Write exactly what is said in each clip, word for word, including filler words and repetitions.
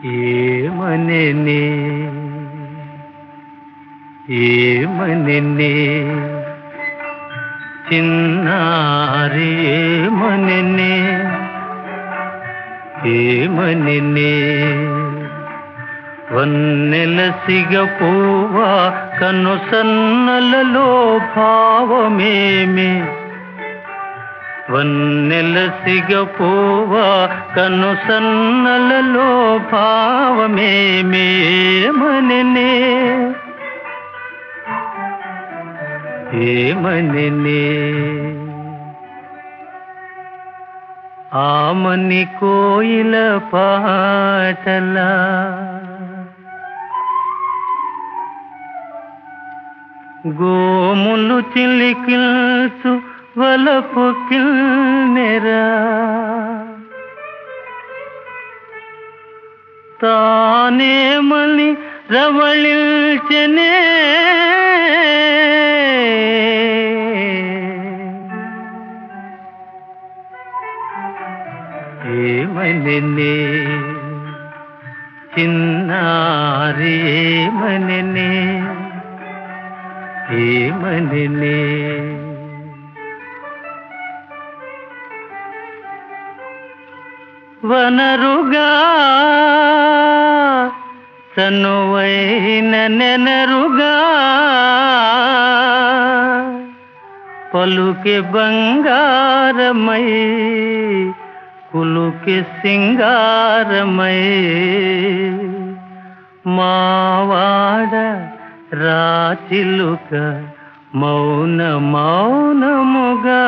ఏమనెనే ఏమనెనే చిన్నారి ఏమనెనే ఏమనెనే వన్నెల సిగపువ్వా కను సన్నలలో భావమేమి వన్నెల సిగపువ్వా కను సన్నలలో భావమేమి ఏమనెనే ఏమనెనే ఆమని కోయిల పాటలా గోములు చిలికిల్సు వలపు కిల్నెరా తానేమని రవళిల్చెనే ఏమనెనే చిన్నారి ఏమనెనే ఏమనెనే వనరుగా చనువైన నెనరుగా పలుకే బంగారమై కులుకే సింగారమై మావాడ రాచిలుక మౌన మౌనముగా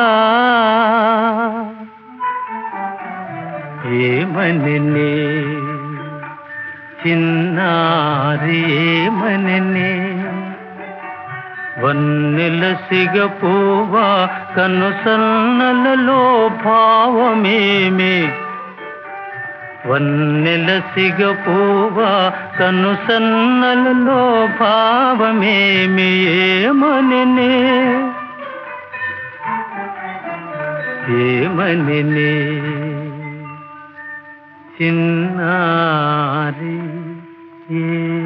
ఏమనెనే చిన్నారి ఏమనెనే వన్నెల సిగపువ్వా కను సన్నలలో భావమేమి వన్నెల సిగపువ్వా కను సన్నలలో భావమేమి ఏమనెనే ఏమనెనే చిన్నారి ఏ